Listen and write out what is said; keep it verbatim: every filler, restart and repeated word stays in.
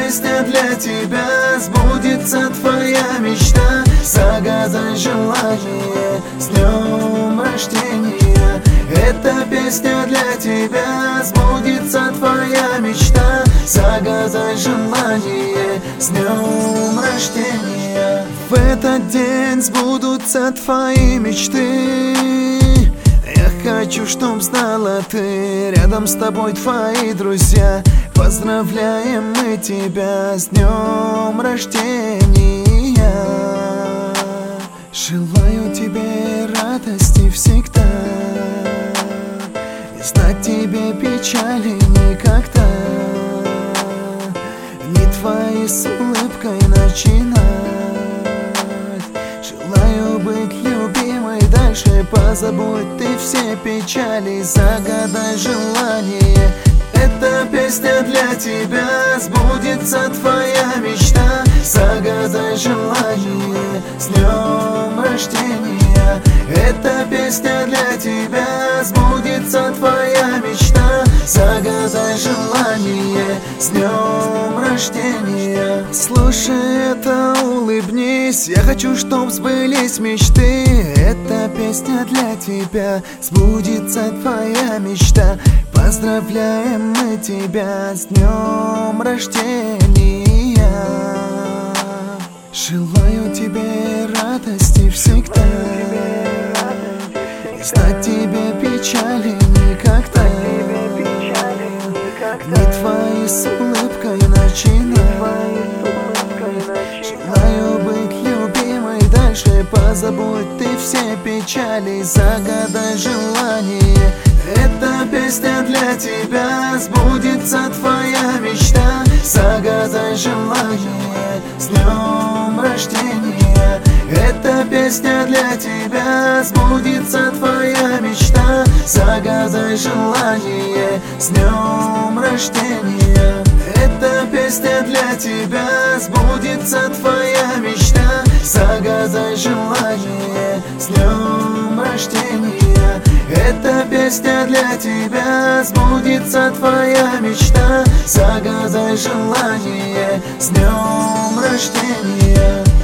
песня для тебя, сбудется твоя мечта. Загадай желание, с днем рождения. Эта песня для тебя, сбудется твоя мечта. Загадай желание, с днем рождения. В этот день сбудутся твои мечты. Я хочу, чтоб знала ты, рядом с тобой твои друзья. Поздравляем мы тебя с днем рождения. Желаю тебе радости всегда, и знать тебе печали никогда. Не твои с улыбкой начинать. Желаю быть любимой дальше, позабудь ты все печали. Загадай желание, эта песня для тебя, сбудется твоя мечта. Загадай желание, с днем рождения. Эта песня для тебя, сбудется твоя мечта. Загадай желание, с днем рождения. Слушай это, улыбнись, я хочу, чтоб сбылись мечты. Эта песня для тебя, сбудется твоя мечта. Поздравляем мы тебя с днем рождения. Желаю тебе радости всегда, и знать тебе печали никогда. Не твои с улыбкой начинать. Желаю быть любимой дальше, позабудь ты все печали. Загадай желание, эта песня для тебя, сбудется твоя мечта. Загадай желание, с днем рождения. Эта песня для тебя, сбудется твоя мечта. Загадай желание, с днем рождения. Эта песня для тебя, сбудется твоя мечта. Загадай желание, с днем рождения. Эта песня для тебя, сбудется твоя мечта. Загадай желание, с днем рождения.